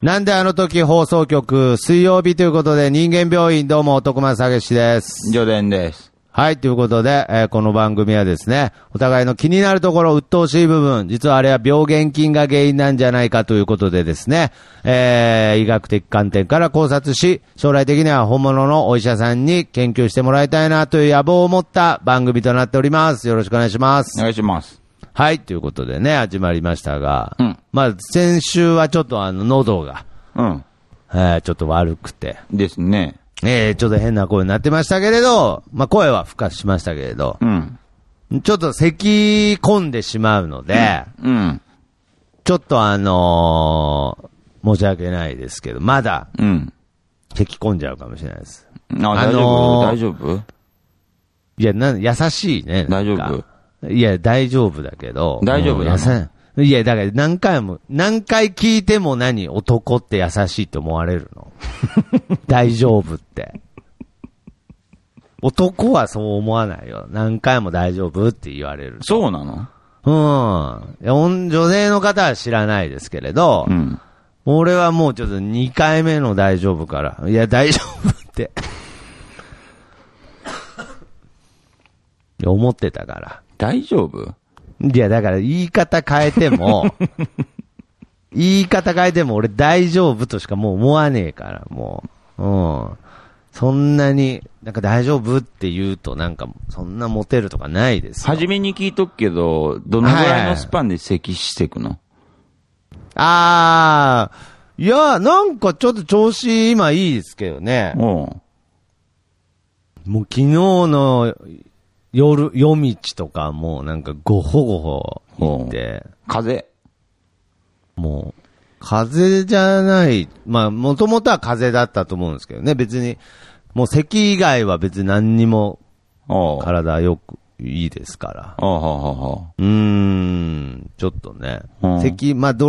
なんであの時放送局、水曜日ということで、人間病院どうも男松たけしです。 ジョデンです。 はい、ということで、この番組はですね、お互いの気になるところ、鬱陶しい部分、実はあれは病原菌が原因なんじゃないかということでですね、医学的観点から考察し、将来的には本物のお医者さんに研究してもらいたいなという野望を持った番組となっております。よろしくお願いします。 お願いします。 はい、ということでね、始まりましたが、 うん、 まあ、先週はちょっと喉が、 うん、 ちょっと悪くて。 ですね。 ちょっと変な声になってましたけれど、まあ、声は復活しましたけれど、 うん、 ちょっと咳込んでしまうので、 うん、 ちょっと申し訳ないですけど、まだ、咳込んじゃうかもしれないです。 大丈夫いや、優しいね。 大丈夫いや、大丈夫だけど。 大丈夫なの？ いや、だから何回聞いても男って優しいって思われるの大丈夫って。男はそう思わないよ。何回も大丈夫って言われる。 そうなの？ いや、女性の方は知らないですけれど、俺はもうちょっと2回目の大丈夫から、いや、大丈夫って。思ってたから。 大丈夫？ いや、だから言い方変えても、俺大丈夫としかもう思わねえから、もう。そんなに、なんか大丈夫って言うとなんか、そんなモテるとかないですよ。 はじめに聞いとくけど、どのぐらいのスパンで咳していくの？ いや、なんかちょっと調子今いいですけどね。もう昨日の夜道とかもうなんかごほごほ言って。 風もう、風邪じゃない。まあ、もともとは風邪だったと思うんですけどね。別に、もう咳以外は別に何にも体よくいいですから。ちょっとね。咳、まあ、多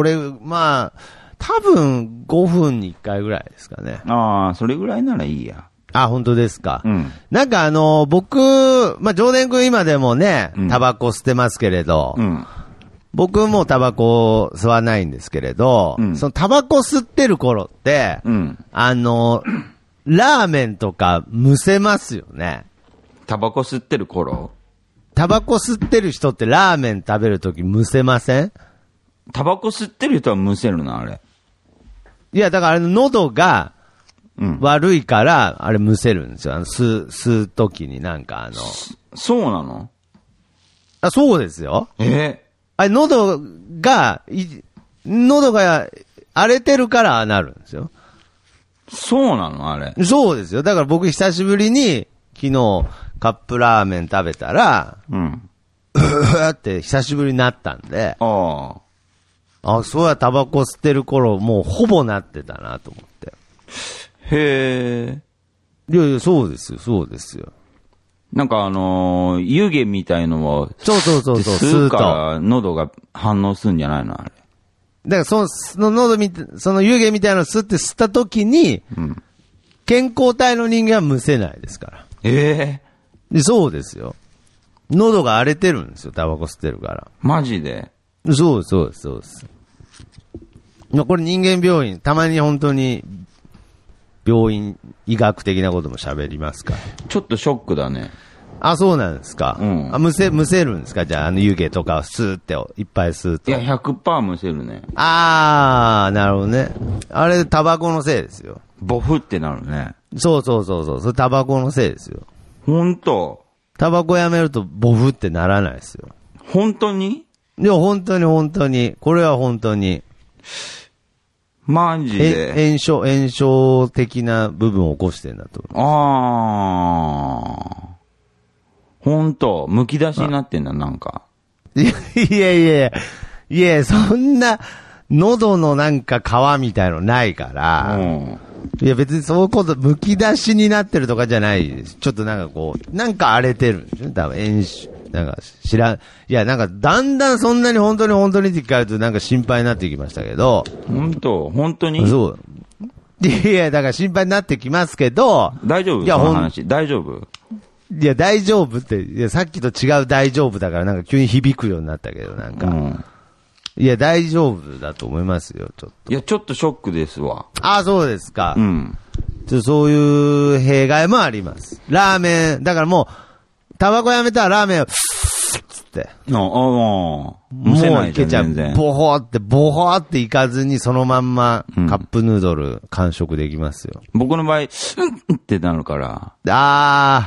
分5分に1回ぐらいですかね。 それぐらいならいいや。 本当ですか。なんか僕、まあ、上田君今でもね、タバコ吸ってますけれど、僕もタバコ吸わないんですけれど、そのタバコ吸ってる頃って、ラーメンとかむせますよね。 タバコ吸ってる頃？ タバコ吸ってる人ってラーメン食べるときむせません？ タバコ吸ってる人はむせるな、あれ。 いや、だから喉が、悪いから、あれむせるんですよ。吸うときになんかそうなの？ そうですよ。喉が荒れてるからなるんですよ。 そうなのあれ。 そうですよ。だから僕久しぶりに昨日カップラーメン食べたら、って久しぶりになったんで、そうやタバコ吸ってる頃もうほぼなってたなと思って。 へえ。いや、そうですよ。 なんか湯気みたいのを、 そう。 吸うから喉が反応するんじゃないのあれ。 だからその湯気みたいなのを吸った時に、健康体の人間はむせないですから。でそうですよ。喉が荒れてるんですよ、タバコ吸ってるから。 マジで？ そうです。これ人間病院、たまに本当に、病院医学的なことも喋りますから。 ちょっとショックだね。 そうなんですか。むせるんですか？じゃあ湯気とかスーっていっぱい吸うと。 いや、100% むせるね。 なるほどね。あれタバコのせいですよ。 ボフってなるね。 そう。それタバコのせいですよ。 ほんと？ タバコやめるとボフってならないですよ。 本当に？ いや、本当に。これは本当に。 マジで炎症的な部分を起こしてんだと思う。 ほんと、むき出しになってんだ、なんか。 いや、そんな、喉のなんか皮みたいのないから、いや別にそういうこと、むき出しになってるとかじゃないです。ちょっとなんかこう、なんか荒れてるんですよ。多分炎症。なんかいやなんかだんだんそんなに本当にって聞かれるとなんか心配になってきましたけど。 本当に？ そう。いや、だから心配になってきますけど。 大丈夫？いや、その話。大丈夫？ いや、大丈夫って、いや、さっきと違う大丈夫だからなんか急に響くようになったけど、なんか。 いや、大丈夫だと思いますよ、ちょっと。 いや、ちょっとショックですわ。 あ、そうですか。 うん。 そういう弊害もあります。ラーメン、だからもう、タバコやめたらラーメンを、つって。 もういけちゃう。ボホっていかずにそのまんまカップヌードル完食できますよ。 僕の場合、ってなるから。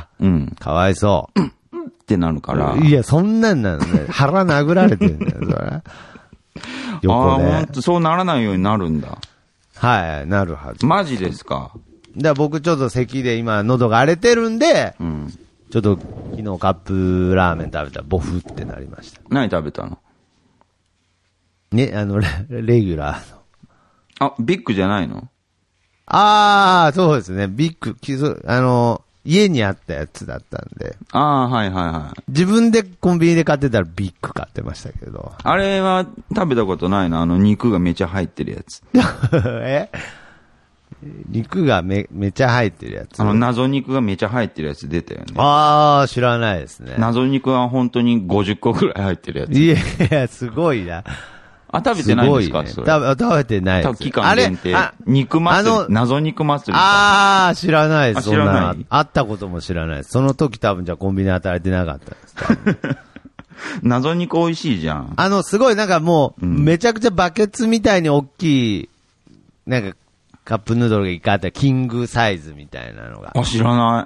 かわいそう。 ってなるから。 いや、そんなんなのね。腹殴られてるんだよ、それ。横で。 ほんと、そうならないようになるんだ。 はい、なるはず。 マジですか。 僕ちょっと咳で今喉が荒れてるんで、ちょっと昨日カップラーメン食べたらボフってなりました。 何食べたの？ ね、レギュラーの。 あ、ビッグじゃないの？ そうですね。ビッグ、家にあったやつだったんで。 はいはいはい。 自分でコンビニで買ってたらビッグ買ってましたけど。 あれは食べたことないの？肉がめちゃ入ってるやつ。 肉がめちゃ入ってるやつ。 謎肉がめちゃ入ってるやつ出たよね。 知らないですね。 謎肉は本当に50個くらい入ってるやつ。 いや、すごいな。 食べてないんですか？それ。 食べてないです。 期間限定。肉祭り。謎肉祭り。 知らないです。 知らない。 会ったことも知らないです。その時多分じゃあコンビニ働いてなかったです。 謎肉美味しいじゃん。 すごいなんかもう、めちゃくちゃバケツみたいに大きい、なんか、カップヌードルが一回あったキングサイズみたいなのが。 知らない。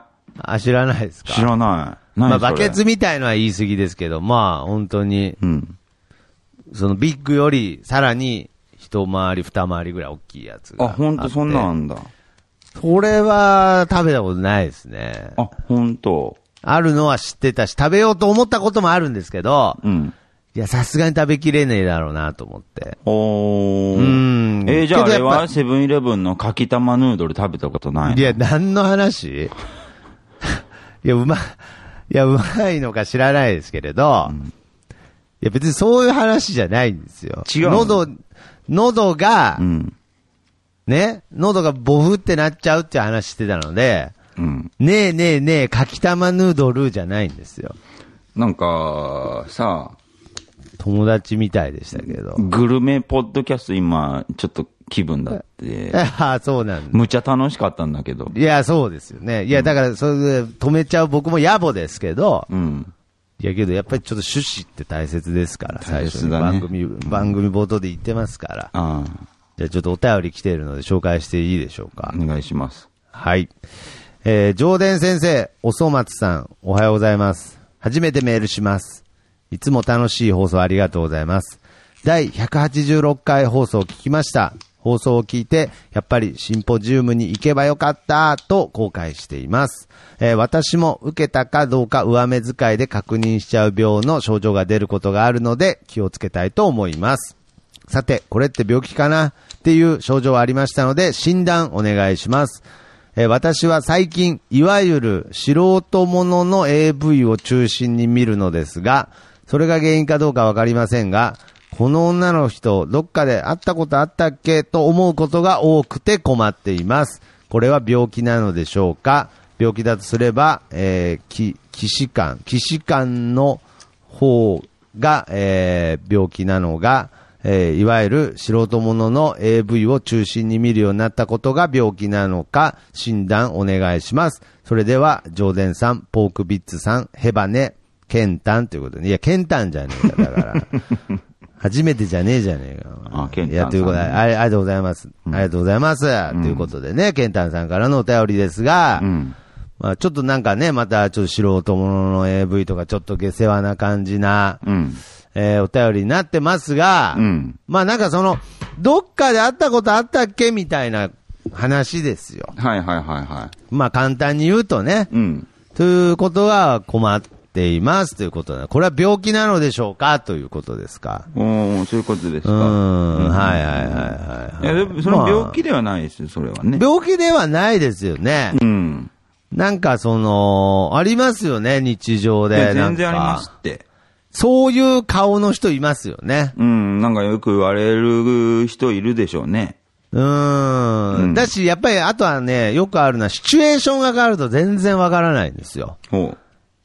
知らないですか？ 知らない。 バケツみたいのは言い過ぎですけど、本当に、そのビッグよりさらに一回り二回りぐらい大きいやつがあって。 本当そんなんだ。 それは食べたことないですね。 本当。 あるのは知ってたし、食べようと思ったこともあるんですけど、いや、さすがに食べきれねえだろうなと思って。 じゃああれはセブンイレブンのかきたまヌードル食べたことないの？ いや、何の話？いや、うまいのか知らないですけれど、いや、別にそういう話じゃないんですよ。 違う。 喉が、ね、喉がボフってなっちゃうって話してたので、ねえ、かきたまヌードルじゃないんですよ。 なんか、さ、 友達みたいでしたけど。 グルメポッドキャスト今、ちょっと気分だって。 そうなんだ。 むちゃ楽しかったんだけど。 いや、そうですよね。いや、だから、それで止めちゃう僕も野暮ですけど、いやけど、やっぱりちょっと趣旨って大切ですから、最初に番組冒頭で言ってますから。じゃあちょっとお便り来ているので紹介していいでしょうか。 お願いします。 はい。上田先生、おそ松さん、おはようございます。初めてメールします。いつも楽しい放送ありがとうございます。第186回放送を聞きました。放送を聞いて、やっぱりシンポジウムに行けばよかったと後悔しています。私も受けたかどうか上目遣いで確認しちゃう病の症状が出ることがあるので気をつけたいと思います。さて、これって病気かなっていう症状はありましたので診断お願いします。私は最近、いわゆる素人ものの AV を中心に見るのですが、それが原因かどうかわかりませんが、この女の人、どっかで会ったことあったっけと思うことが多くて困っています。これは病気なのでしょうか？病気だとすれば、既視感の方が、病気なのが、いわゆる素人ものの AV を中心に見るようになったことが病気なのか診断お願いします。それでは、上田さん、ポークビッツさん、ヘバネ、ケンタンということで、いや、ケンタンじゃねえか、だから。初めてじゃねえじゃねえか。 ケンタンさん、ね。 いや、ということで、ありがとうございます。ありがとうございます。ということでね、ケンタンさんからのお便りですが、まあ、ちょっとなんかね、またちょっと素人ものの AV とかちょっと下世話な感じな、お便りになってますが、まあなんかその、どっかで会ったことあったっけみたいな話ですよ。 はいはいはいはい。 まあ簡単に言うとね、ということが困っていますということで、これは病気なのでしょうかということですか。 そういうことですか。 はいはいはいはい。いや、 でもその病気ではないですよ、それはね。 病気ではないですよね。なんかその、ありますよね、日常で。 全然ありますって。 そういう顔の人いますよね。 なんかよく言われる人いるでしょうね。 だし、やっぱり、あとはね、よくあるのは、シチュエーションが変わると全然わからないんですよ。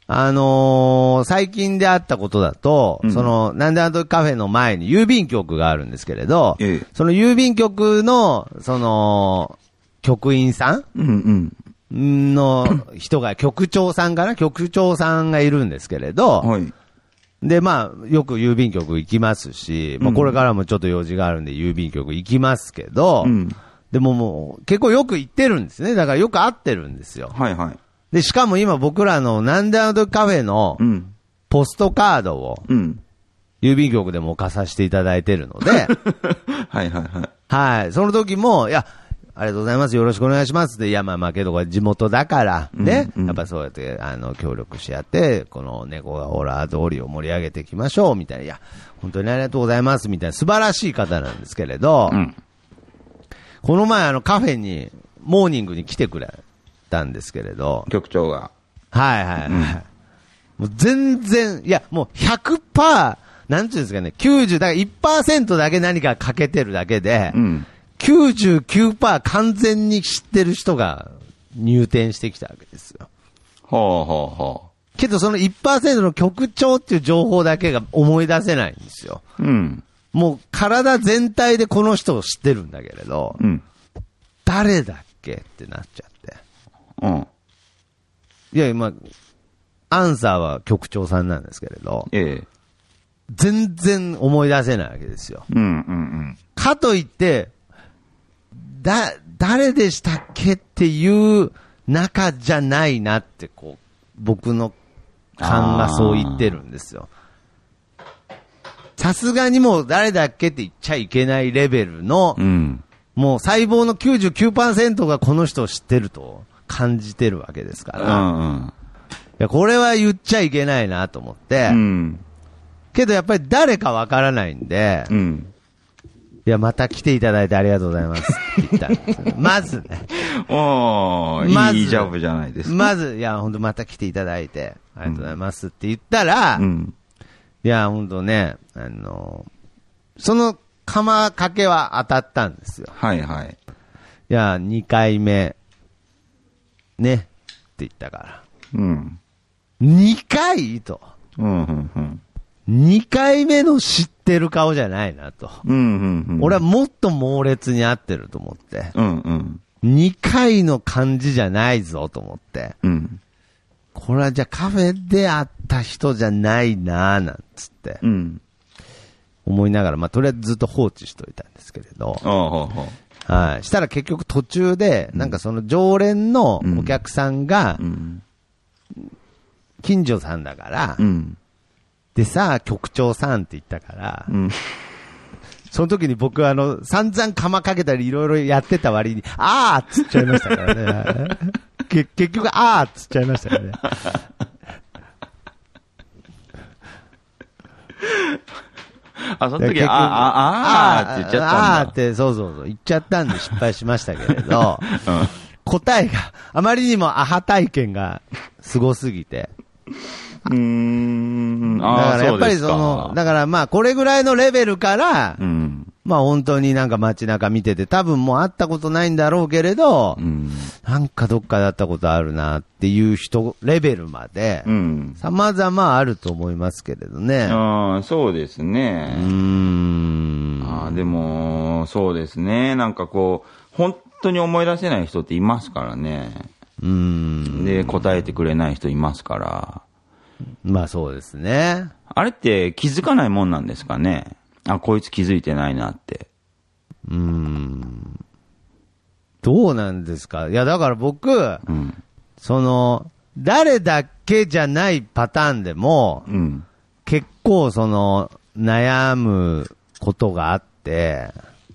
最近であったことだと、なんであの時カフェの前に郵便局があるんですけれど、その郵便局の、局員さんの人が、局長さんかな、局長さんがいるんですけれど、はい、で、まあ、よく郵便局行きますし、まあ、これからもちょっと用事があるんで郵便局行きますけど、でももう、結構よく行ってるんですね。だからよく会ってるんですよ。 はいはい。 で、しかも今僕らのなんであの時カフェのポストカードを郵便局でも置かさせていただいてるので、 はいはいはい。 はい。その時も、いや、ありがとうございます。よろしくお願いしますって、いや、まあけど、地元だから、ね。やっぱそうやって、協力し合って、この猫がオラ通りを盛り上げていきましょう、みたいな。いや、本当にありがとうございます、みたいな素晴らしい方なんですけれど、この前カフェに、モーニングに来てくれたんですけれど。 局長が。 はいはいはい。もう全然、いや、もう100%、なんていうんですかね、90、だから 1% だけ何か欠けてるだけで、99% 完全に知ってる人が入店してきたわけですよ。 ほうほうほう。 けどその 1% の局長っていう情報だけが思い出せないんですよ。もう体全体でこの人を知ってるんだけれど、誰だっけってなっちゃって。いや、まあ、アンサーは局長さんなんですけれど、全然思い出せないわけですよ。かといって、誰でしたっけっていう仲じゃないなって、こう、僕の勘がそう言ってるんですよ。さすがにもう誰だっけって言っちゃいけないレベルの、もう細胞の 99% がこの人を知ってると感じてるわけですから。いや、これは言っちゃいけないなと思って、けどやっぱり誰かわからないんで、いや、また来ていただいてありがとうございますって言ったんですよ。まずね。 いいジャブじゃないですか。 まず、いや、ほんとまた来ていただいてありがとうございますって言ったら、いや、ほんとね、その釜かけは当たったんですよ。 はいはい。 いや、2回目、ね、って言ったから。2回と。2回目の知ってる顔じゃないなと。俺はもっと猛烈に合ってると思って。2回の感じじゃないぞと思って。これはじゃあカフェで会った人じゃないなーなんつって。思いながら、まあとりあえずずっと放置しといたんですけれど。はい。したら結局途中で、なんかその常連のお客さんが、近所さんだから、でさ、局長さんって言ったから、その時に僕散々釜かけたりいろいろやってた割に、あーっつっちゃいましたからね。結局、あーっつっちゃいましたからね。 その時、あーって言っちゃったんだ。 あーって、そう、言っちゃったんで失敗しましたけれど、答えが、あまりにもアハ体験がすごすぎて、だからやっぱりだからまあこれぐらいのレベルから、まあ本当になんか街中見てて多分もう会ったことないんだろうけれど、なんかどっかで会ったことあるなっていう人レベルまで、様々あると思いますけれどね。 そうですね。でも、そうですね。なんかこう、本当に思い出せない人っていますからね。で、答えてくれない人いますから。 まあそうですね。 あれって気づかないもんなんですかね。こいつ気づいてないなって。 どうなんですか。いやだから僕、誰だっけじゃないパターンでも、結構悩むことがあって、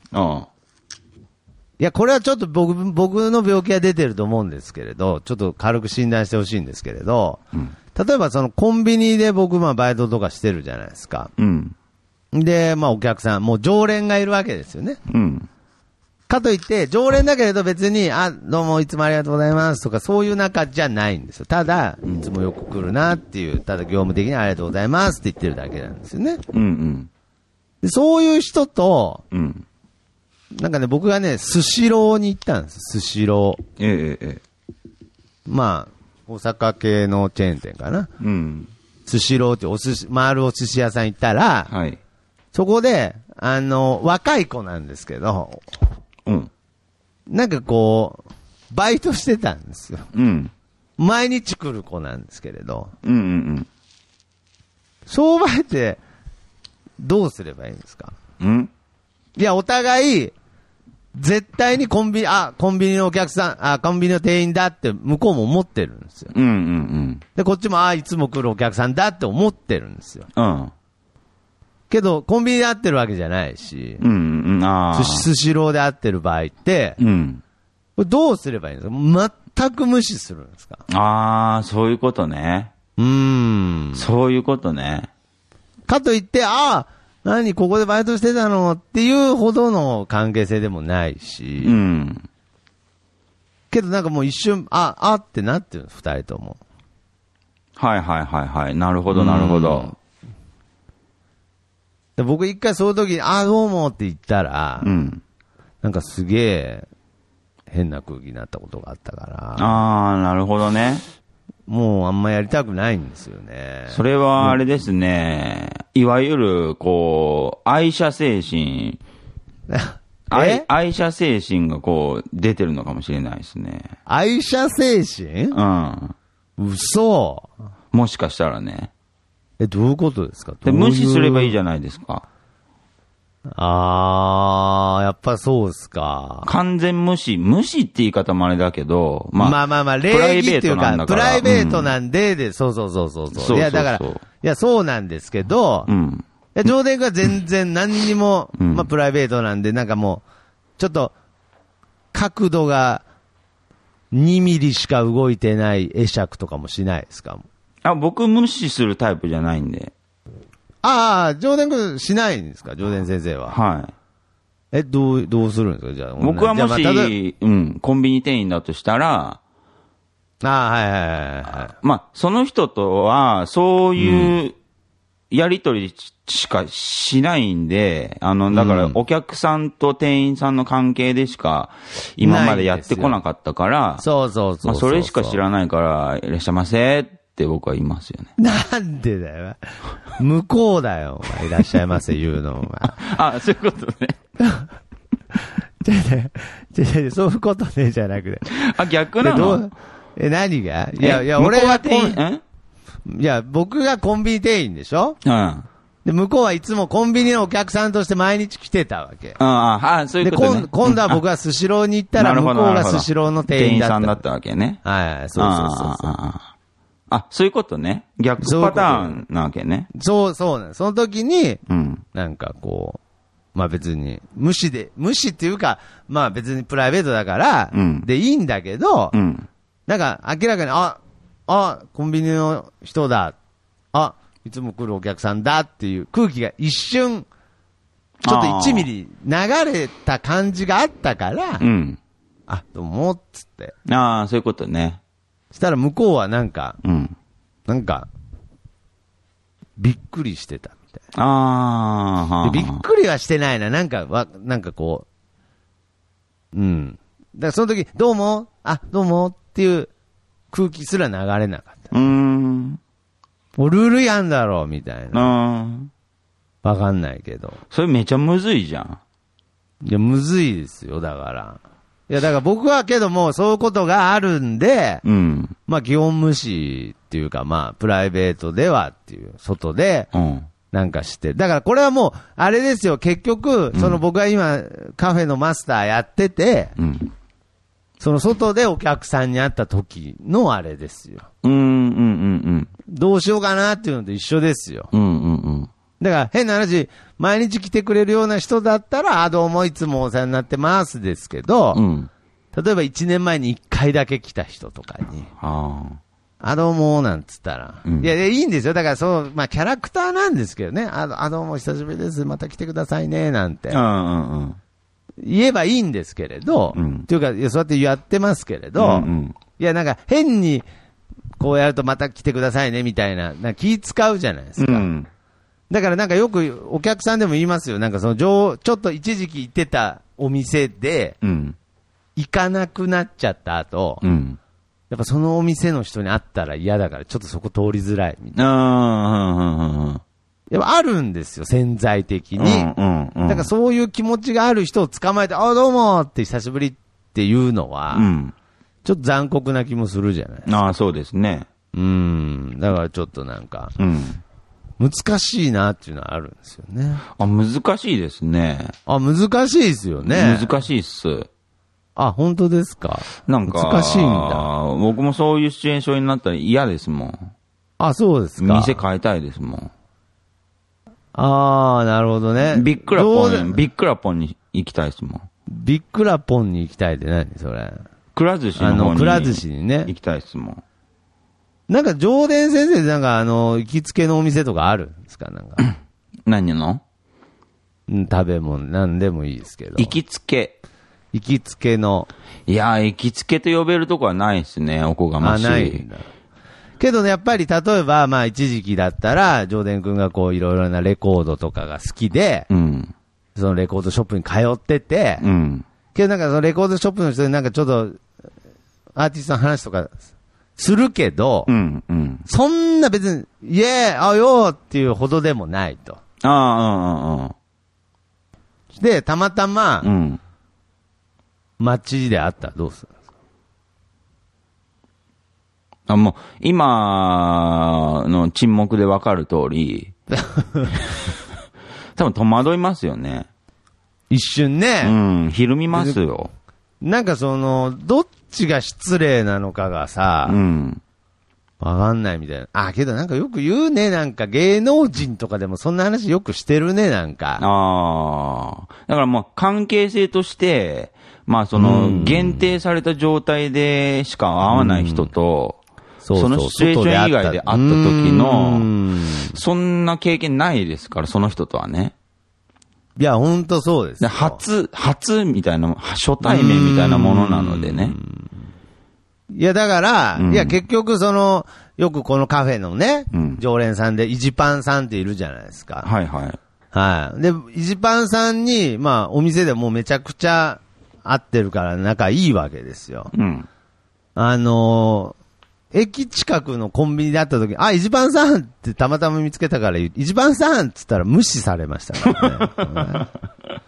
いや、これはちょっと僕の病気が出てると思うんですけれど、ちょっと軽く診断してほしいんですけれど、例えばコンビニで僕バイトとかしてるじゃないですか。で、まあお客さん、もう常連がいるわけですよね。かといって、常連だけれど別に、どうもいつもありがとうございますとかそういう仲じゃないんですよ。ただ、いつもよく来るなっていう、ただ業務的にありがとうございますって言ってるだけなんですよね。でそういう人と、なんかね、僕がね、スシローに行ったんです。スシロー。まあ、 大阪系のチェーン店かな。 うん。 スシローって回るお寿司屋さん行ったら、 はい。 そこで、若い子なんですけど、 うん。 なんかこう、バイトしてたんですよ。 うん。 毎日来る子なんですけれど。 うんうんうん。 商売って、どうすればいいんですか？いや、お互い、絶対にコンビニのお客さん、コンビニの店員だって向こうも思ってるんですよ。 うんうんうん。 で、こっちもいつも来るお客さんだって思ってるんですよ。 うん。 けど、コンビニで会ってるわけじゃないし、 うんうん、 スシローで会ってる場合って、 うん。 これどうすればいいんですか？全く無視するんですか？ そういうことね。そういうことね。 かといって、何ここでバイトしてたのっていうほどの関係性でもないし、 うん。 けどなんかもう一瞬、ってなってるんです、二人とも。 はいはいはいはい。なるほどなるほど。 で僕一回その時に、どうもって言ったら、 うん。 なんかすげえ変な空気になったことがあったから。 なるほどね。 もうあんまやりたくないんですよね。 それはあれですね。いわゆる、こう、愛車精神。愛車精神がこう、出てるのかもしれないですね。 愛車精神？ うん。 嘘。 もしかしたらね。 どういうことですか？ 無視すればいいじゃないですか。 やっぱそうですか。 完全無視って言い方もあれだけど、 まあ、礼儀っていうか、プライベートなんで、そう。いや、だから、いや、そうなんですけど、いや、上田君は全然何にも、プライベートなんで、なんかもう、ちょっと、角度が2ミリしか動いてない会釈とかもしないですか？ 僕無視するタイプじゃないんで。 上田君しないんですか？上田先生は。 はい。 どうするんですか？じゃあ。 僕はもし、コンビニ店員だとしたら、 はい。 その人とは、そういうやりとりしかしないんで、だからお客さんと店員さんの関係でしか、今までやってこなかったから、 そう。 それしか知らないから、いらっしゃいませって僕は言いますよね。 なんでだよ。向こうだよ、お前。いらっしゃいませ言うの、お前。そういうことね。 そういうことね、じゃなくて。 逆なの？ 何が？いや、俺が僕がコンビニ店員でしょ？で、向こうはいつもコンビニのお客さんとして毎日来てたわけ。 そういうことね。 で、今度は僕がスシローに行ったら、向こうがスシローの店員だった。 店員さんだったわけね。 はい、そう。 そういうことね。逆パターンなわけね。 そうなんです。その時に、なんかこう、別に、無視っていうか、別にプライベートだから、でいいんだけど、なんか明らかに、コンビニの人だ。いつも来るお客さんだっていう空気が一瞬、ちょっと1ミリ流れた感じがあったから、どうも、っつって。 そういうことね。 したら向こうはなんか、びっくりしてたみたいな。びっくりはしてないな。なんかこう、だからその時、どうもっていう空気すら流れなかった。もうルールやんだろう、みたいな。わかんないけど。 それめちゃむずいじゃん。 いや、むずいですよ、だから。いや、だから僕はけども、そういうことがあるんで、基本無視っていうか、プライベートではっていう、外で、なんかしてる。だからこれはもう、あれですよ、結局、僕が今、カフェのマスターやってて、その外でお客さんに会った時のあれですよ。どうしようかなっていうのと一緒ですよ。だから変な話、毎日来てくれるような人だったら、どうもいつもお世話になってますですけど、例えば1年前に1回だけ来た人とかに、どうもなんつったら、いや、いいんですよ。だからキャラクターなんですけどね。どうも久しぶりです。また来てくださいね、なんて。言えばいいんですけれど、っていうか、そうやってやってますけれど、いや、なんか変に、こうやるとまた来てくださいね、みたいな、気使うじゃないですか。だからなんかよくお客さんでも言いますよ。なんかちょっと一時期行ってたお店で、行かなくなっちゃった後、 やっぱそのお店の人に会ったら嫌だから、ちょっとそこ通りづらいみたいな。やっぱあるんですよ、潜在的に。だからそういう気持ちがある人を捕まえて、あ、どうもって久しぶりっていうのは、ちょっと残酷な気もするじゃないですか。 ああ、そうですね。 だからちょっとなんか、難しいなっていうのはあるんですよね。 あ、難しいですね。 あ、難しいですよね。 難しいっす。 あ、本当ですか。 なんか、 難しいんだ。 僕もそういうシチュエーションになったら嫌ですもん。 あ、そうですか。 店変えたいですもん。 ああ、なるほどね。 ビックラポンに行きたいですもん。 ビックラポンに行きたいって何それ。 くら寿司の方に。 くら寿司にね。 行きたいですもん。 なんか、上田先生でなんか行きつけのお店とかあるんですかなんか。 何の？ 食べ物、なんでもいいですけど。 行きつけ。 行きつけの。 いや、行きつけと呼べるとこはないですね、おこがましい。 ないんだ。けどね、やっぱり例えば、まあ一時期だったら、上田くんがこういろいろなレコードとかが好きで、そのレコードショップに通ってて、けどなんかそのレコードショップの人になんかちょっと、アーティストの話とかするけど、そんな別に、イエーイ、あよーっていうほどでもないと。で、たまたま、街で会ったらどうするんですか？ あ、もう、今の沈黙でわかる通り、多分戸惑いますよね。 一瞬ね。 ひるみますよ。 なんかその、どっちが失礼なのかがさ、わかんないみたいな。あ、けどなんかよく言うね、なんか芸能人とかでもそんな話よくしてるね、なんか。 だからもう関係性として、まあその、限定された状態でしか会わない人と、そのシチュエーション以外で会った時の、そんな経験ないですから、その人とはね。 いや、ほんとそうですよ。 初みたいな、初対面みたいなものなのでね。 いや、だから、いや、結局その、よくこのカフェのね、常連さんで、イジパンさんっているじゃないですか。はい。で、イジパンさんに、まあ、お店でもうめちゃくちゃ会ってるから仲いいわけですよ。駅近くのコンビニで会った時、あ、イジパンさんってたまたま見つけたからイジパンさんって言ったら無視されましたからね。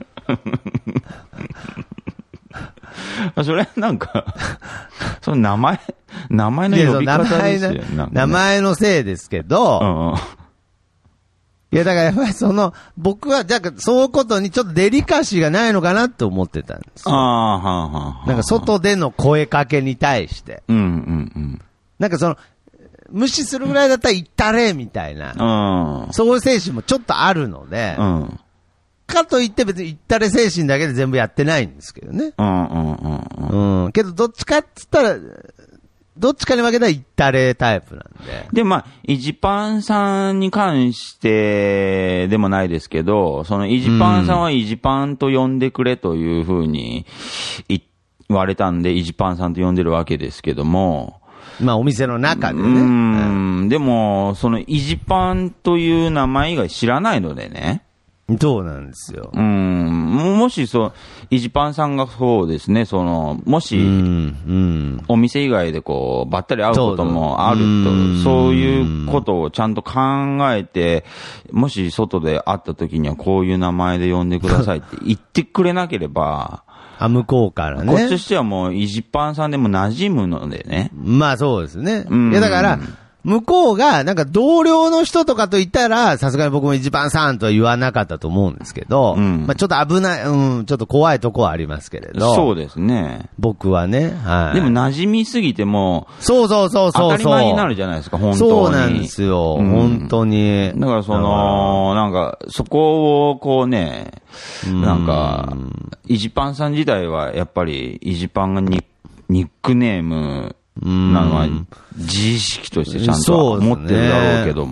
それなんか、その名前の呼び方ですよ。 名前のせいですけど、いやだからやっぱりその、僕は、じゃあそういうことにちょっとデリカシーがないのかなって思ってたんですよ。なんか外での声かけに対して。なんかその、無視するぐらいだったら行ったれみたいな、そういう精神もちょっとあるので、かといって別に行ったれ精神だけで全部やってないんですけどね。けどどっちかって言ったら、どっちかに分けたら行ったれタイプなんで。 で、まあ、イジパンさんに関してでもないですけど、そのイジパンさんはイジパンと呼んでくれというふうに言われたんで、イジパンさんと呼んでるわけですけども、 まあお店の中でね。 でも、そのイジパンという名前以外知らないのでね。 そうなんですよ。 もしイジパンさんがそうですね、もし、お店以外でこう、ばったり会うこともあると、そういうことをちゃんと考えて、もし外で会った時にはこういう名前で呼んでくださいって言ってくれなければ、 向こうからね。 こっちとしてはもう、イジパンさんでも馴染むのでね。 まあそうですね。いやだから、向こうが、なんか同僚の人とかと言ったら、さすがに僕もイジパンさんとは言わなかったと思うんですけど、まあちょっと危ない、ちょっと怖いとこはありますけれど。 そうですね。 僕はね、はい。 でも馴染みすぎても、 そう。当たり前になるじゃないですか、本当に。 そうなんですよ、本当に。 だからなんか、そこをこうね、なんか、イジパンさん自体はやっぱり、イジパンがニックネーム、なのは、自意識としてちゃんと持ってるだろうけども。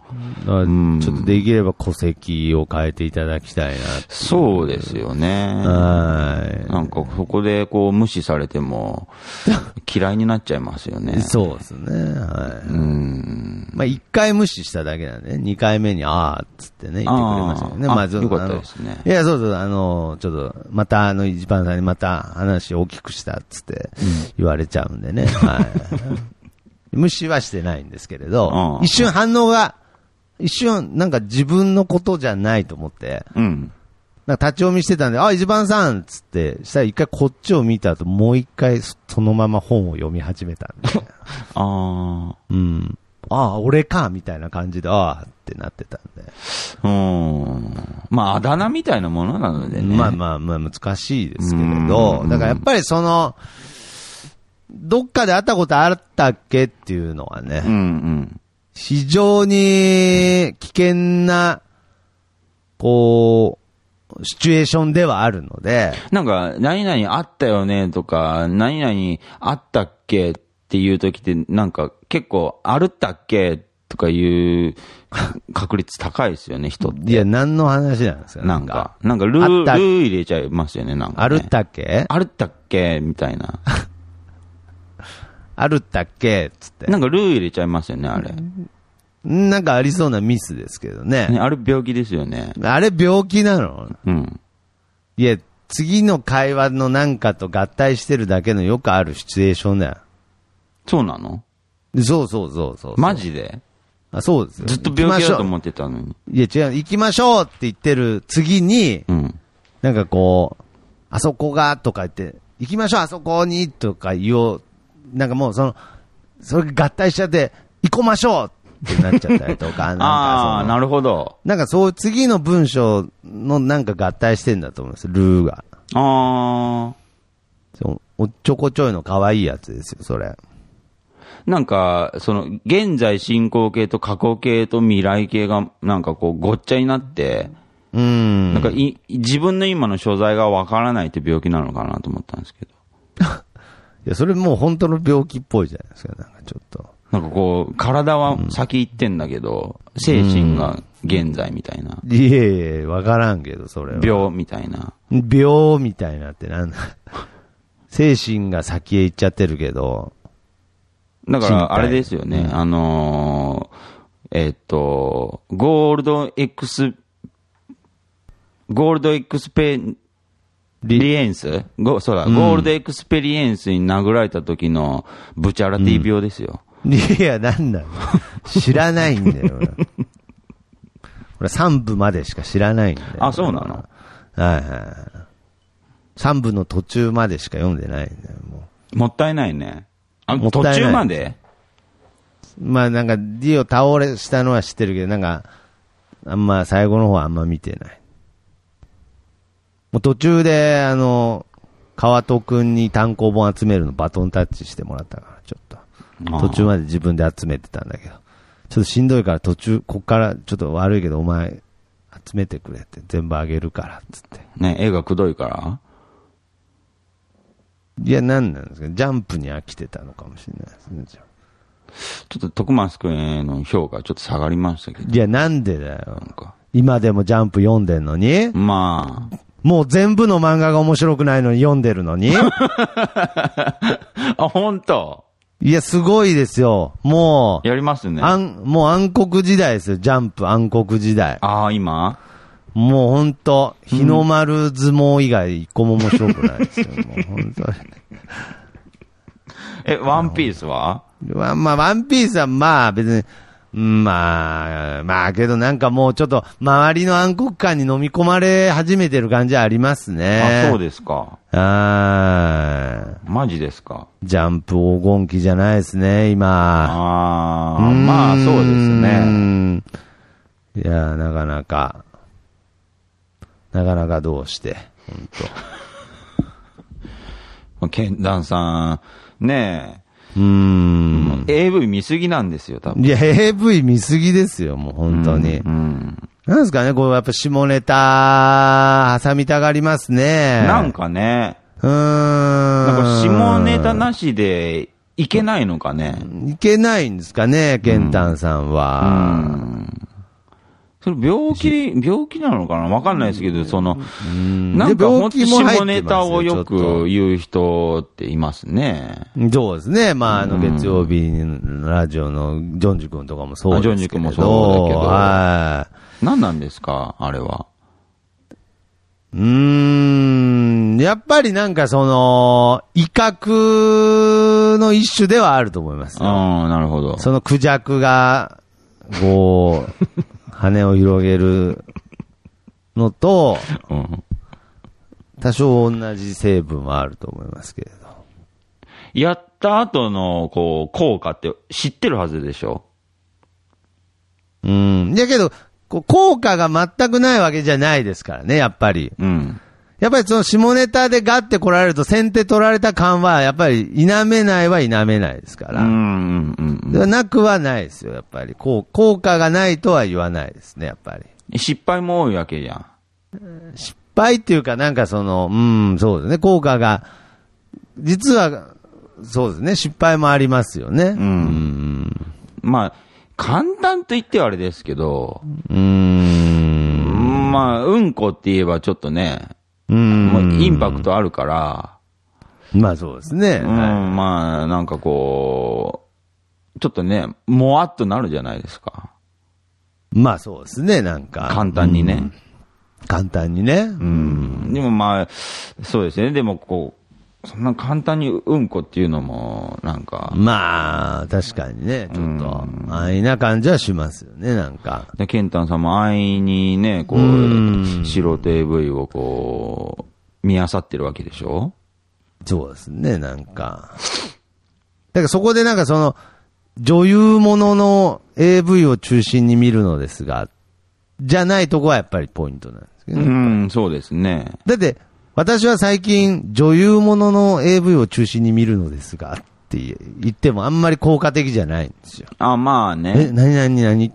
ちょっとできれば戸籍を変えていただきたいな。 そうですよね。なんかそこでこう無視されても嫌いになっちゃいますよね。 そうですね。まあ1回無視しただけなんで、2回目にっつってね、言ってくれましたよね。まずよかったですね。 いや、そうそう、ちょっと、また一番さんにまた話を大きくしたっつって言われちゃうんでね。無視はしてないんですけれど、一瞬反応が、なんか自分のことじゃないと思って、なんか立ち読みしてたんで、一番さんっつって、したら一回こっちを見た後、もう一回そのまま本を読み始めたんで。俺かみたいな感じで、ってなってたんで。 まあ、あだ名みたいなものなのでね。 まあ難しいですけれど、だからやっぱりどっかで会ったことあったっけっていうのはね、非常に危険な、シチュエーションではあるので。 なんか、何々あったよねとか、何々あったっけっていう時って、なんか結構、あるったっけとかいう確率高いですよね、人って。 いや、何の話なんですか。 なんかルー入れちゃいますよね、なんか、ね。 あるったっけあるったっけみたいな。 あるったっけつって。 なんかルー入れちゃいますよね、あれ。 なんかありそうなミスですけどね。 あれ病気ですよね。 あれ病気なの？いや、次の会話のなんかと合体してるだけのよくあるシチュエーションだよ。 そうなの？ そう。 マジで？ そうですよ。 ずっと病気だと思ってたのに。 いや違う、行きましょうって言ってる次に、なんかあそこがとか言って、行きましょうあそこにとか言おう。なんかもうそれが合体しちゃって、行こましょうってなっちゃったりとか、 なるほど。 なんか次の文章のなんか合体してんだと思うんですよ、ルーが。おっちょこちょいの可愛いやつですよ、それ。 なんか、現在進行形と過去形と未来形が、なんかごっちゃになって、なんか自分の今の所在がわからないって病気なのかなと思ったんですけど。 いや、それもう本当の病気っぽいじゃないですか、なんかちょっと。 なんか体は先行ってんだけど、精神が現在みたいな。 いえ、わからんけど、それは。 病みたいな。 病みたいなってなんだ。精神が先へ行っちゃってるけど。 だから、あれですよね。ゴールドエクスペリエンスそうだ、ゴールドエクスペリエンスに殴られた時のブチャラティ病ですよ。 いや、なんだろう。知らないんだよ。俺3部までしか知らないんだよ。 あ、そうなの？ はい。3部の途中までしか読んでないんだよ、 もったいないね。途中まで？ まあなんか、ディオ倒れしたのは知ってるけど、なんか、あんま最後の方はあんま見てない。もう途中で、川戸くんに単行本集めるのバトンタッチしてもらったから、ちょっと。途中まで自分で集めてたんだけど。ちょっとしんどいから途中、こっからちょっと悪いけど、お前、集めてくれって、全部あげるから、つって。 ね、絵がくどいから？ いや、なんなんですか、ジャンプに飽きてたのかもしれないですね、じゃあ。 ちょっと徳松くんへの評価ちょっと下がりましたけど。 いや、なんでだよ。なんか今でもジャンプ読んでんのに？ まあ。 もう全部の漫画が面白くないのに読んでるのに本当？ いや、すごいですよ。もう。 やりますね。 もう暗黒時代ですよ。ジャンプ暗黒時代。 今？ もうほんと、日の丸相撲以外一個も面白くないですよ。もう本当に。 ワンピースは？ まあ、ワンピースはまあ別に、まあけどなんかもうちょっと周りの暗黒感に飲み込まれ始めてる感じはありますね。 そうですか。マジですか。 ジャンプ黄金期じゃないですね、今。 まあそうですね。 いや、なかなかどうして、 本当。ケンダンさん、ねえ。AV 見すぎなんですよ、多分。 いや、AV 見すぎですよ、もう本当に。なんですかね、やっぱ下ネタ、挟みたがりますね。 なんかね。なんか下ネタなしでいけないのかね。 いけないんですかね、ケンタンさんは。 それ病気なのかなわかんないですけど、なんか本当下ネタをよく言う人っていますね。 そうですね。まあ、月曜日のラジオのジョンジ君とかもそうですけど。 ジョンジ君もそうだけど。はい。何なんですかあれは。 やっぱりなんか威嚇の一種ではあると思いますよ。 なるほど。 そのクジャクが、こう、羽を広げるのと、多少同じ成分はあると思いますけれど。 やった後の、効果って知ってるはずでしょ？ だけど、効果が全くないわけじゃないですからね、やっぱり。やっぱりその下ネタでガッて来られると先手取られた感は、やっぱり否めないは否めないですから。なくはないですよ、やっぱり。効果がないとは言わないですね、やっぱり。 失敗も多いわけじゃん。 失敗っていうか、なんかそうですね、効果が、実は、そうですね、失敗もありますよね。 まあ、簡単と言ってはあれですけど、まあ、うんこって言えばちょっとね、もうインパクトあるから。 まあそうですね。 まあ、なんかちょっとね、もわっとなるじゃないですか。 まあそうですね、なんか。 簡単にね。 簡単にね。 でもまあ、そうですね。でもそんな簡単にうんこっていうのも、なんか。 まあ、確かにね、ちょっと、安易な感じはしますよね、なんか。 で、ケンタンさんも安易にね、素人 AV を見漁ってるわけでしょ？ そうですね、なんか。だからそこでなんか女優ものの AV を中心に見るのですが、じゃないとこはやっぱりポイントなんですけどね。 そうですね。 だって、私は最近、女優ものの AV を中心に見るのですが、って言ってもあんまり効果的じゃないんですよ。 まあね。 何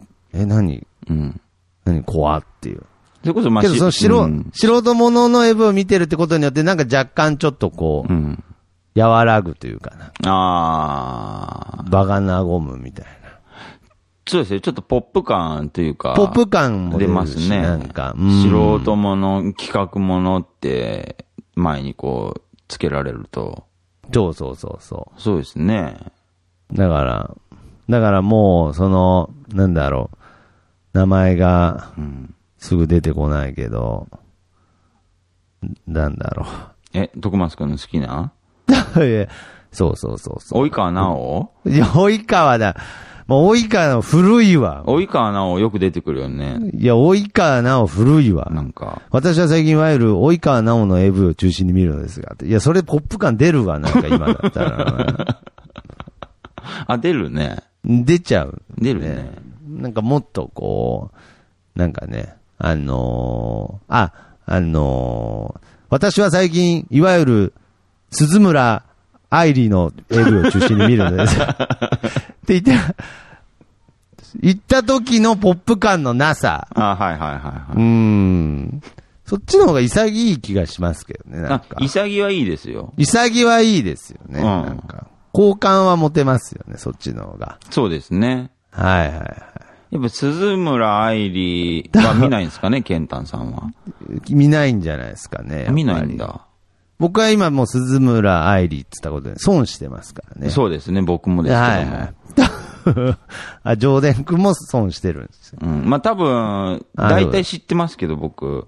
怖っていう。 それこそまあ、 けど素人ものの AV を見てるってことによって、なんか若干ちょっと和らぐというかな。場が和むみたいな。 そうですね。ちょっとポップ感というか。 ポップ感も出ますね。 なんか。 素人もの、企画ものって前につけられると。 そう。 そうですね。 だからもう、なんだろう。名前がすぐ出てこないけど、なんだろう。徳松くんの好きな？ そう。 及川直？ いや、及川だ。もう、及川直古いわ。 及川直よく出てくるよね。 いや、及川直古いわ。 なんか。 私は最近いわゆる及川直の AV を中心に見るのですが。いや、それポップ感出るわ、なんか今だったら。 出るね。 出ちゃう。 出るね。 なんかもっとなんかね、私は最近、いわゆる、鈴村愛理の AV を中心に見るのです。って言った時のポップ感のなさ。そっちの方が潔い気がしますけどね、なんか。 潔はいいですよ。 潔はいいですよね、なんか。好感は持てますよね、そっちの方が。 そうですね。 はい。 やっぱ鈴村愛理は見ないんですかね、ケンタンさんは。 見ないんじゃないですかね。 見ないんだ。 僕は今もう鈴村愛理って言ったことで損してますからね。 そうですね、僕もですけども。 ジョーデン君も損してるんですよ。 まあ多分、大体知ってますけど、僕。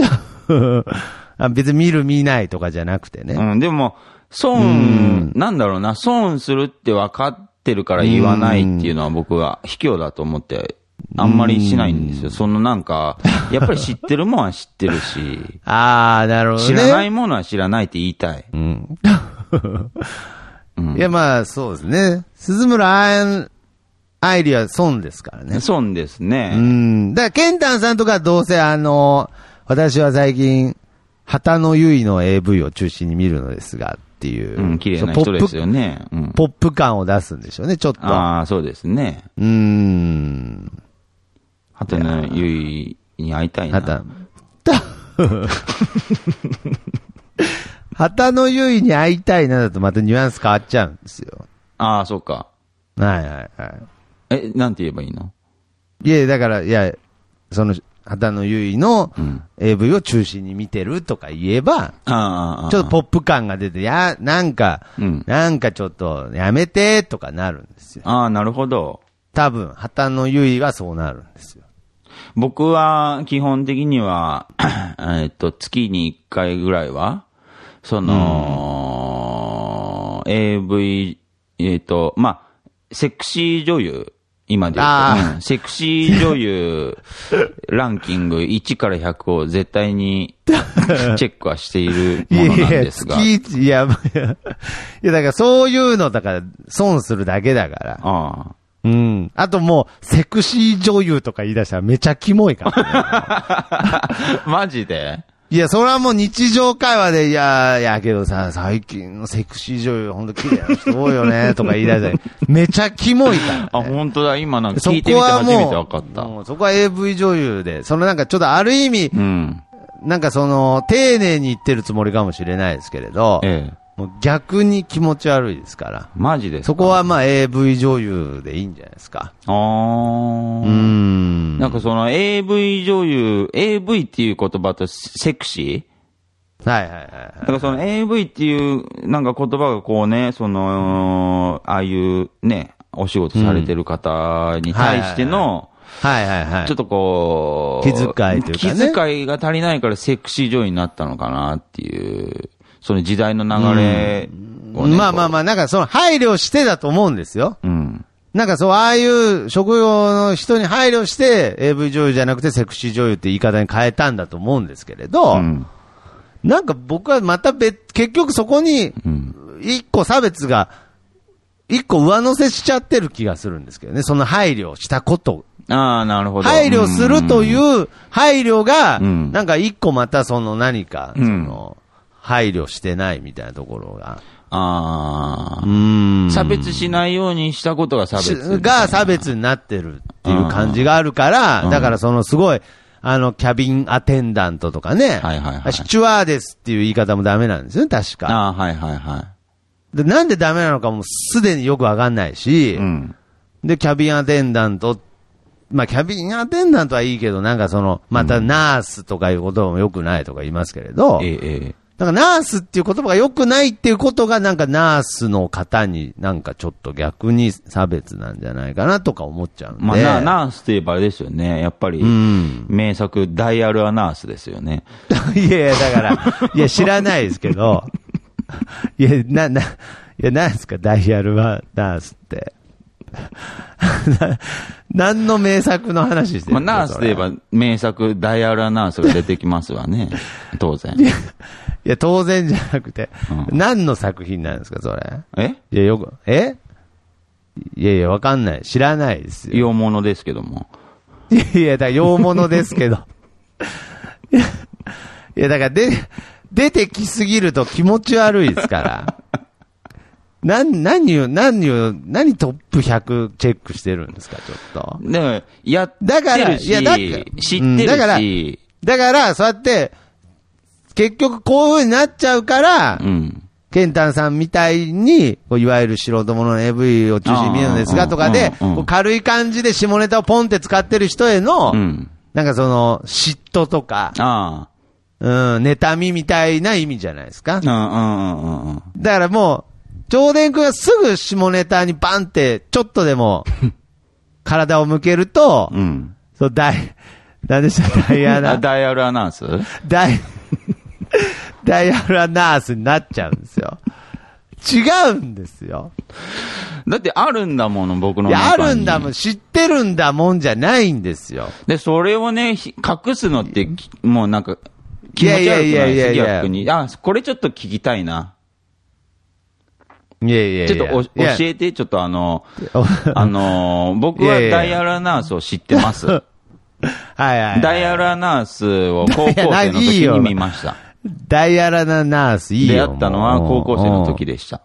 別に見る見ないとかじゃなくてね。 でも、なんだろうな、損するって分かってるから言わないっていうのは僕は卑怯だと思って、あんまりしないんですよ。なんか、やっぱり知ってるもんは知ってるし。 なるほどね。 知らないものは知らないって言いたい。 いや、まあ、そうですね。鈴村愛理は損ですからね。 損ですね。 だから、ケンタンさんとかどうせ私は最近、畑野由衣の AV を中心に見るのですが、っていう。 綺麗な人ですよね。 ポップ感を出すんでしょうね、ちょっと。 そうですね。畑野由衣に会いたいな。 畑野由衣に会いたいなだとまたニュアンス変わっちゃうんですよ。 そうか。 はい。 なんて言えばいいの？ いや、だから、 その、畑野由衣の AV を中心に見てるとか言えば、ちょっとポップ感が出て、なんかちょっとやめてとかなるんですよ。 ああ、なるほど。 多分、畑野由衣はそうなるんですよ。 僕は基本的には、月に1回ぐらいは、その、AV、まあ、セクシー女優、今で言うと、セクシー女優ランキング1から100を絶対にチェックはしているものなんですが。 いや、だからそういうのだから損するだけだから。あともう、セクシー女優とか言い出したらめちゃキモいからね。 マジで？ いや、それはもう日常会話で、いやけどさ、最近のセクシー女優、ほんと綺麗な人多いよね、とか言い出したら、めちゃキモいから、ね。 あ、ほんとだ、今なんか聞いてみて初めて分かった。 そこは AV 女優で、そのなんかちょっとある意味、なんかその、丁寧に言ってるつもりかもしれないですけれど、もう逆に気持ち悪いですから。 マジですか？ そこはまあ AV 女優でいいんじゃないですか。 なんかその AV 女優、AV っていう言葉とセクシー？だからその AV っていうなんか言葉がこうね、その、ああいうね、お仕事されてる方に対しての、ちょっとこう、 気遣いというかね。 気遣いが足りないからセクシー女優になったのかなっていう。その時代の流れをね、 まあ、なんかその配慮してだと思うんですよ。なんかそう、ああいう職業の人に配慮して、AV 女優じゃなくてセクシー女優って言い方に変えたんだと思うんですけれど、なんか僕はまた結局そこに、一個差別が、一個上乗せしちゃってる気がするんですけどね、その配慮したこと。 なるほど。 配慮するという配慮が、なんか一個またその何か、その、配慮してないみたいなところが。 差別しないようにしたことが差別。 が差別になってるっていう感じがあるから、だからそのすごい、キャビンアテンダントとかね。シチュワーデスっていう言い方もダメなんですよね、確か。で、なんでダメなのかもすでによくわかんないし、で、キャビンアテンダント、まあ、キャビンアテンダントはいいけど、なんかその、またナースとかいう言葉も良くないとか言いますけれど、だからナースっていう言葉が良くないっていうことがなんかナースの方になんかちょっと逆に差別なんじゃないかなとか思っちゃうんで。 まあナースといえばあれですよね。やっぱり、名作ダイヤルはナースですよね。 いやだから、いや知らないですけど、いやなんですかダイヤルはナースって。何の名作の話してるんですか？ ナースといえば名作ダイヤルはナースが出てきますわね。当然。 いや、当然じゃなくて、何の作品なんですか、それ。いや、いや、わかんない。知らないですよ。 洋物ですけども。 いや、だから洋物ですけど。いや、だから出てきすぎると気持ち悪いですから。何トップ100チェックしてるんですか、ちょっと。 やってるし、知ってるし。 だから、そうやって、結局こういう風になっちゃうから、ケンタンさんみたいに、いわゆる素人ものの AV を中心に見るんですがとかで、軽い感じで下ネタをポンって使ってる人への、なんかその、嫉妬とか、妬みみたいな意味じゃないですか。だからもう、上田君がすぐ下ネタにバンって、ちょっとでも、体を向けると、そう、何でしたダイアルアナウンスダイアルアナースになっちゃうんですよ。違うんですよ。 だってあるんだもの、僕の中に。 いや、あるんだもん、知ってるんだもんじゃないんですよ。 で、それをね、隠すのって、もうなんか、気持ち悪くないです、逆に。これちょっと聞きたいな。ちょっと教えて、ちょっと僕はダイアルアナウンスを知ってます。ダイアルアナウンスを高校生の時に見ました。 ダイアルアナウンスいいよ。 出会ったのは高校生の時でした。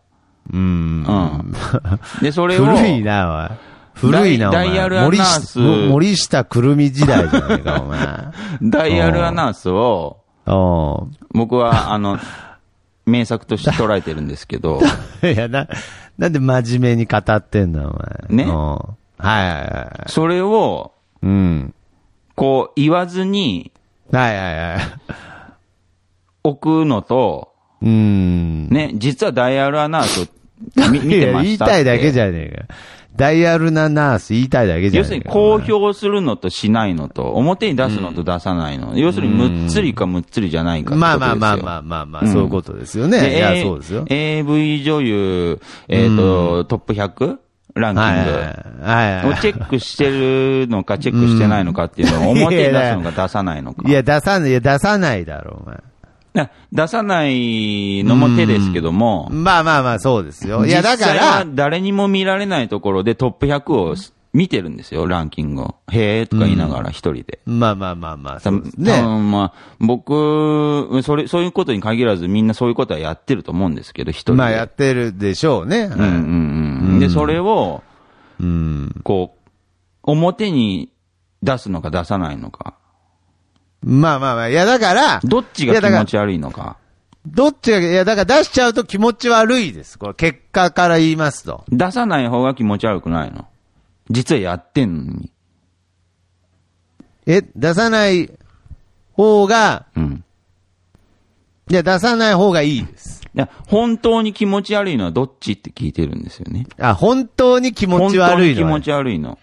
で、それを。 古いな、 ダイアルアナウンス。 森下くるみ時代じゃないか、お前。 ダイアルアナウンスを、僕は、名作として捉えてるんですけど。 いや、なんで真面目に語ってんだ、お前。 ね。 はい。 それを、 こう言わずに、 はいはいはい。 置くのと、ね、実はダイアルアナースを見てましたって。 言いたいだけじゃねえか。ダイアルナナース言いたいだけじゃねえか。 要するに公表するのとしないのと、表に出すのと出さないの。要するにむっつりかむっつりじゃないかってことですよ。 まあ、そういうことですよね。いや、そうですよ。 AV 女優、トップ 100? ランキングをチェックしてるのか、チェックしてないのかっていうのを表に出すのか出さないのか。 いや、出さないだろう、お前。 出さないのも手ですけども。 まあ、そうですよ。いや、だから。 実際は誰にも見られないところでトップ100を見てるんですよ、ランキングを。へーとか言いながら一人で。 まあ、そうですね。 僕、そういうことに限らずみんなそういうことはやってると思うんですけど、一人で。 まあ、やってるでしょうね。 で、それを、こう、表に出すのか出さないのか。 まあ、いやだから、 どっちが気持ち悪いのか。 だから出しちゃうと気持ち悪いです。これ結果から言いますと。 出さない方が気持ち悪くないの。実はやってんのに。 出さない方が、いや、出さない方がいいです。 いや、本当に気持ち悪いのはどっちって聞いてるんですよね。 本当に気持ち悪いの。 本当に気持ち悪いの。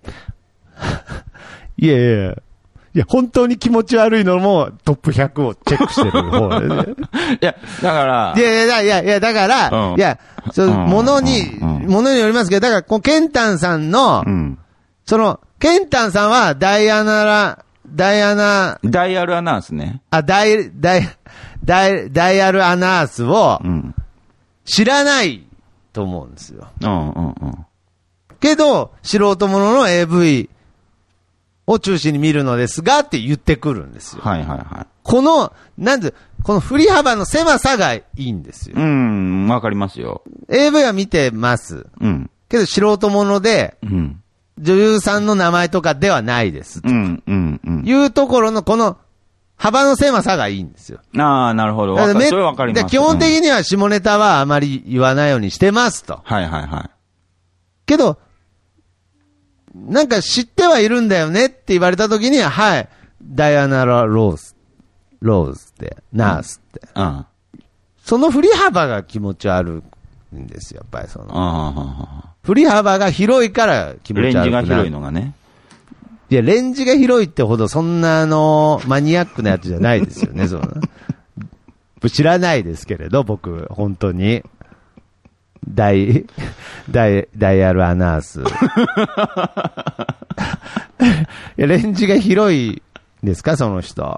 いや、本当に気持ち悪いのもトップ100をチェックしてる方でね。 いや、だから。 だから、ものによりますけど、だから、このケンタンさんの、ケンタンさんはダイアルアナースね。 ダイアルアナースを、知らないと思うんですよ。けど、素人ものの AV、を中心に見るのですがって言ってくるんですよ。この振り幅の狭さがいいんですよ。 わかりますよ。 AV は見てます。けど素人もので、女優さんの名前とかではないです。いうところのこの幅の狭さがいいんですよ。 なるほど。それわかります。 基本的には下ネタはあまり言わないようにしてますと。けど、なんか知ってはいるんだよねって言われたときには、はい、ダイアナ・ローズって、ナースって。その振り幅が気持ち悪いんですよ、やっぱり振り幅が広いから気持ち悪い。 レンジが広いのがね。 いや、レンジが広いってほどそんなマニアックなやつじゃないですよね、知らないですけれど、僕、本当に。ダイアルアナース。いや、レンジが広いですか、その人。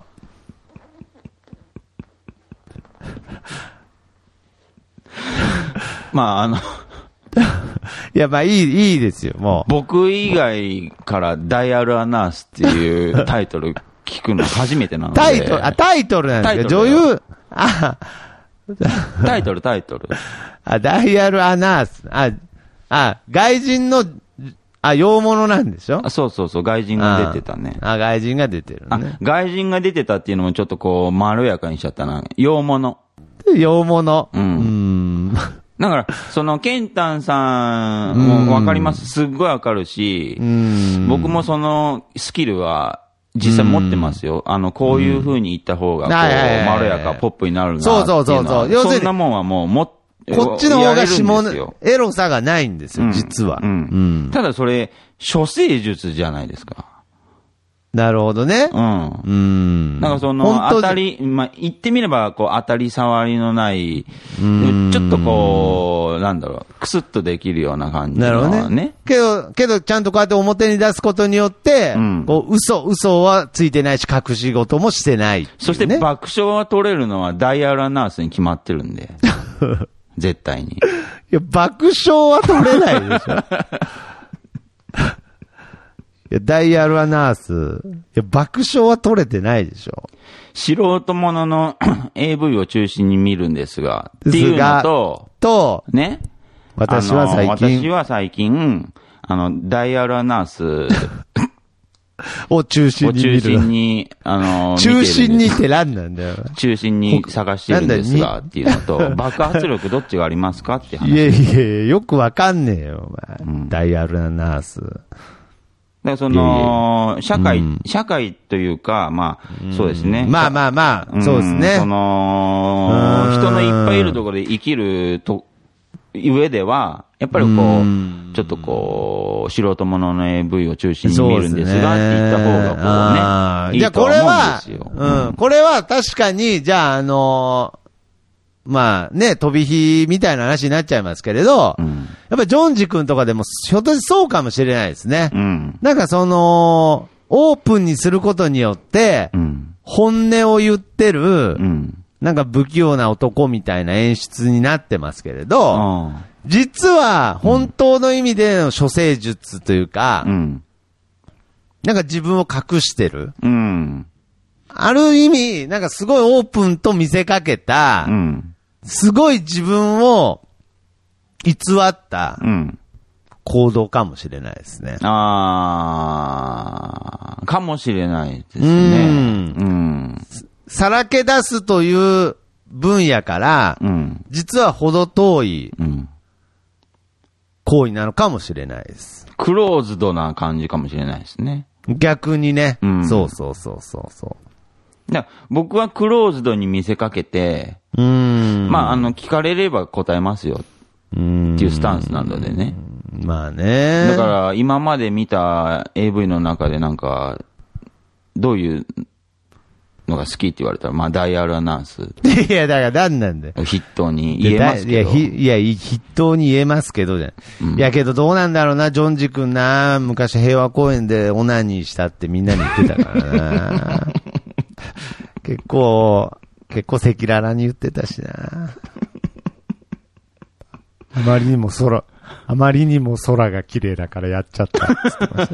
いや、いいですよ、もう。僕以外からダイアルアナースっていうタイトル聞くの初めてなので。 タイトルなんですか、女優、 タイトル。 ダイアルアナース。外人の、洋物なんでしょ？ そう、外人が出てたね。 外人が出てるね。 外人が出てたっていうのもちょっとこう、まろやかにしちゃったな。洋物。だから、ケンタンさんもわかります。すっごいわかるし、僕もそのスキルは、実際持ってますよ。こういう風に言った方が、こう、まろやか、ポップになるなっていうのは。そう。そんなもんはもう、 こっちの方がエロさがないんですよ、実は。 ただそれ、処世術じゃないですか。 なるほどね。 なんか言ってみれば、こう、当たり障りのない、ちょっとこう、クスッとできるような感じのね。なるほどね。 けど、ちゃんとこうやって表に出すことによって、こう、嘘はついてないし、隠し事もしてない、 そして爆笑は取れるのはダイアルアナースに決まってるんで。絶対に。いや、爆笑は取れないでしょ。いや、ダイアルアナース。いや、爆笑は取れてないでしょ。 素人もののAV を中心に見るんですが、っていうのと、ね。 私は最近、ダイアルアナースを中心に見る。 中心に、 中心にって何なんだよ。 中心に探してるんですが、っていうのと、爆発力どっちがありますかって話。 いや、よくわかんねえよ、お前。ダイアルアナース。 からその、社会というか、まあ、そうですね。 まあ、そうですね。 その、人のいっぱいいるところで生きる上では、やっぱりこう、ちょっとこう、素人ものの AV を中心に見るんですが、って言った方がこうね、いいと思うんですよ。 これは確かに、じゃあまあね、飛び火みたいな話になっちゃいますけれど、やっぱりジョンジ君とかでも、ひょっとしてそうかもしれないですね。なんかその、オープンにすることによって、本音を言ってる、なんか不器用な男みたいな演出になってますけれど、実は本当の意味での処世術というか、なんか自分を隠してる。ある意味、なんかすごいオープンと見せかけた、すごい自分を偽った行動かもしれないですね。 かもしれないですね。 さらけ出すという分野から、実は程遠い行為なのかもしれないです。 クローズドな感じかもしれないですね。 逆にね。そう。 僕はクローズドに見せかけて、まあ、聞かれれば答えますよっていうスタンスなのでね。 まあね。 だから、今まで見た AV の中でなんか、どういうのが好きって言われたら、まあ、ダイヤルアナウンス。 いや、だから何なんだよ。 筆頭に言えますけど。 いや、筆頭に言えますけどじゃん。いやけどどうなんだろうな、ジョンジ君な、昔平和公園でオナニーしたってみんなに言ってたからな。結構赤裸々に言ってたしな。あまりにも空が綺麗だからやっちゃったって言ってました。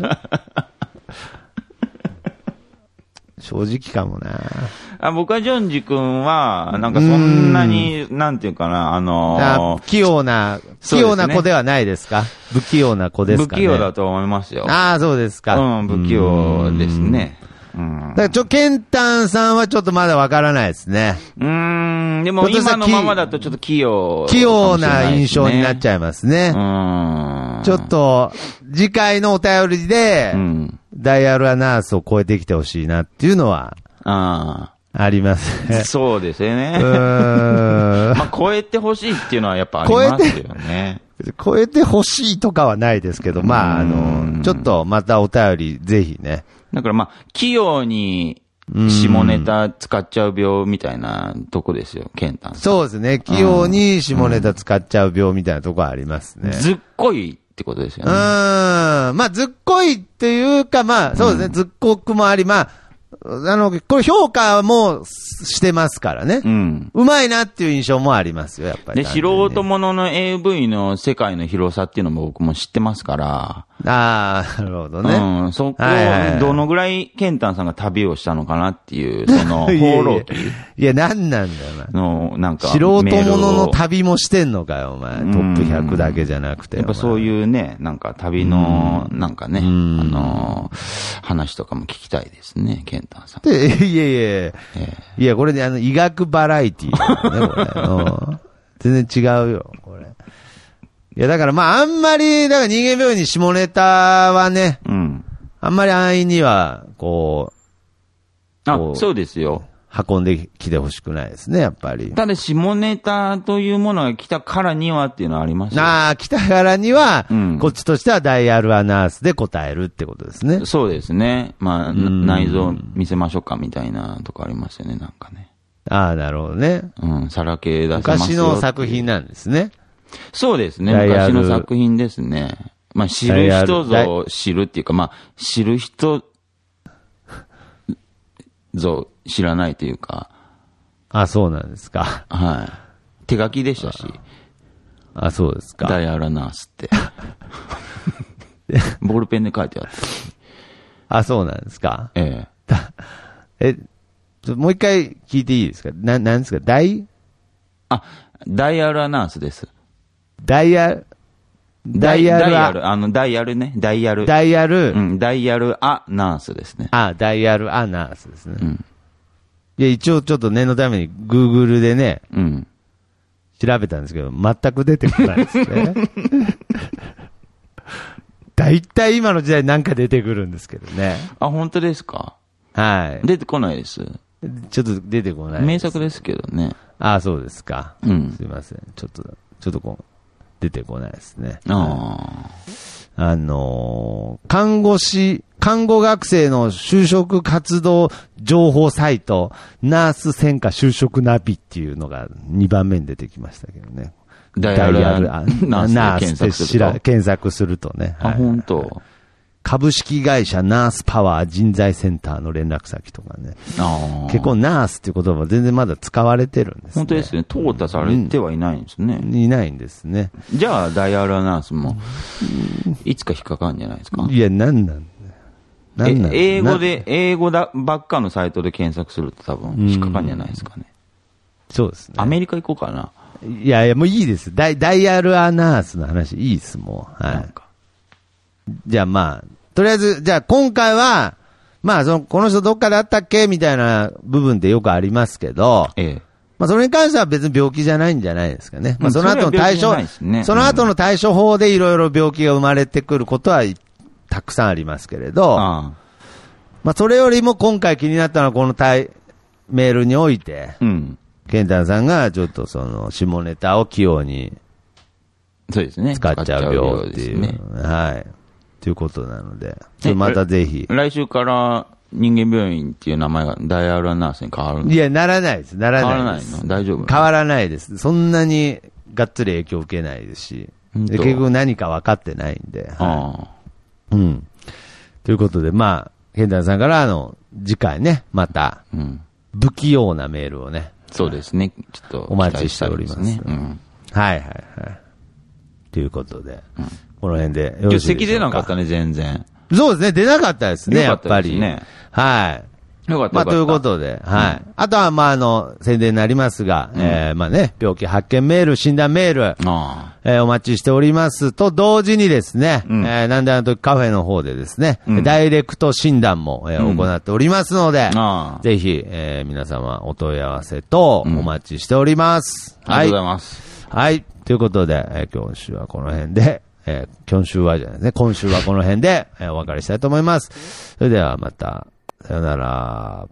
正直かもな。 僕はジョンジ君は、なんかそんなに、なんていうかな、 器用な子ではないですか？不器用な子ですかね。 不器用だと思いますよ。 そうですか。 不器用ですね。 だからケンタンさんはちょっとまだわからないですね。 でも今のままだとちょっと器用な印象になっちゃいますね。ちょっと、次回のお便りで、ダイヤルアナウンスを超えてきてほしいなっていうのは、ありますね。 そうですよね。まあ、超えてほしいっていうのはやっぱありますよね。 超えてほしいとかはないですけど、まあ、ちょっとまたお便りぜひね。 だからまあ、器用に下ネタ使っちゃう病みたいなとこですよ、ケンタンさん。 そうですね。器用に下ネタ使っちゃう病みたいなとこありますね。 ずっこいってことですよね。 まあ、ずっこいっていうか、まあ、そうですね。ずっこくもあり、まあ、これ評価もしてますからね。うまいなっていう印象もありますよ、やっぱり、 で、素人ものの AV の世界の広さっていうのも僕も知ってますから。 なるほどね。 そこを、どのぐらいケンタンさんが旅をしたのかなっていう、その、放浪記。 いや、なんなんだよ、 なんか。 素人ものの旅もしてんのかよ、お前。トップ100だけじゃなくて。 やっぱそういうね、なんか旅の、なんかね、話とかも聞きたいですね、ケンタンさん。いや、これね、医学バラエティーだね、これ。全然違うよ、これ。いや、だからまあ、あんまり、だから人間病院に下ネタはね、あんまり安易には、そうですよ。 運んできてほしくないですね、やっぱり。 ただ、下ネタというものが来たからにはっていうのはありますよ。 来たからには、こっちとしてはダイヤルアナウンスで答えるってことですね。 そうですね。まあ、内臓見せましょうかみたいなとこありますよね、なんかね。 なるほどね。 さらけ出せますよ。 昔の作品なんですね。 そうですね。昔の作品ですね。まあ、知る人ぞ知るっていうか、まあ、知る人ぞ知らないというか。 そうなんですか。 はい。手書きでしたし。 そうですか。 ダイヤルアナウンスって。ボールペンで書いてあった。 そうなんですか。 もう一回聞いていいですか？なんですか？ダイヤルアナウンスです。 ダイヤルね。ダイヤル。 ダイヤル。 ダイヤルアナウンスですね。 ダイヤルアナウンスですね。いや、一応ちょっと念のために Google でね、調べたんですけど、全く出てこないですね。 大体今の時代なんか出てくるんですけどね。 あ、本当ですか？ はい。 出てこないです。 ちょっと出てこないです。 名作ですけどね。 ああ、そうですか。 うん。 すいません。ちょっと出てこないですね。 ああ。看護学生の就職活動情報サイト、ナース専科就職ナビっていうのが2番目に出てきましたけどね。 ダイヤルナースって検索するとね。 あ、本当。 株式会社ナースパワー人材センターの連絡先とかね。結構ナースっていう言葉全然まだ使われてるんですね。 本当ですね。淘汰されてはいないんですね。 いないんですね。 じゃあ、ダイヤルナースも、いつか引っかかるんじゃないですか？ いや、なんなん英語ばっかのサイトで検索すると多分引っかかるんじゃないですかね。 そうですね。 アメリカ行こうかな。 いや、もういいです。ダイヤルナースの話いいです、もう。はい。じゃあまあ、とりあえず、じゃあ今回は、まあこの人どっかであったっけみたいな部分ってよくありますけど、まあそれに関しては別に病気じゃないんじゃないですかね。まあその後の対処、その後の対処法でいろいろ病気が生まれてくることはたくさんありますけれど、まあそれよりも今回気になったのはこのメールにおいて、ケンタンさんがちょっとその下ネタを器用にそうですね。 使っちゃう病っていう。はい。ということなので、またぜひ。 来週から人間病院っていう名前がダイヤルナースに変わるの？ いや、ならないです。ならないです。 変わらないの？大丈夫？ 変わらないです。そんなにがっつり影響を受けないですし、結局何か分かってないんで。うん。ということで、まあ、ケンタンさんから次回ね、また、不器用なメールをね。 そうですね。ちょっとお待ちしております。 ね。 はいはいはい。ということで、この辺でよろしいでしょうか。 席出なかったね、全然。 そうですね、出なかったですね、やっぱり。はい。 よかった。 まあ、ということで、はい。あとは、まあ、宣伝になりますが、まあね、病気発見メール、診断メール、お待ちしておりますと同時にですね、なんであの時カフェの方でですね、ダイレクト診断も、行っておりますので、ぜひ、皆様お問い合わせとお待ちしております。 ありがとうございます。 はい。ということで、今週はこの辺で、今週はこの辺で、お別れしたいと思います。それではまた、さよなら。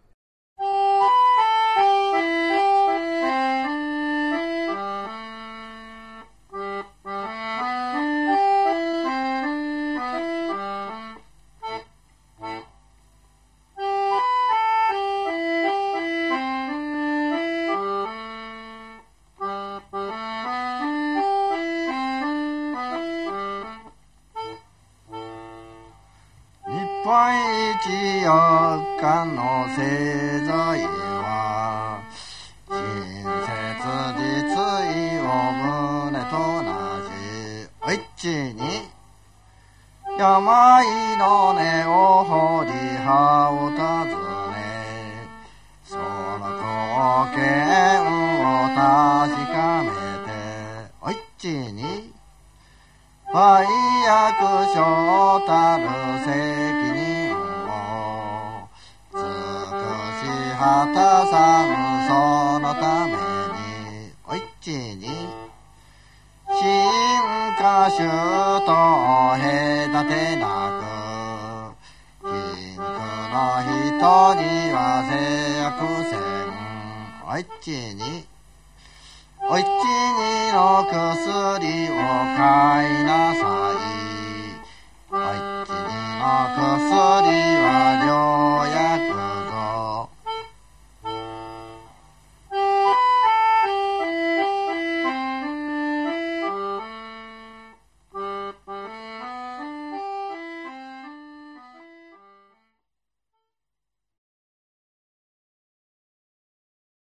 日本一4日の製材は親切実意を胸と同じお一に病の根を掘り葉を尋ねその貢献を確かめてお一に売約所たる責任を尽くし果たさぬそのためにお一に進化種と隔てなく貧苦の人には制約せんお一にお一にの薬を買いなさい。お一にの薬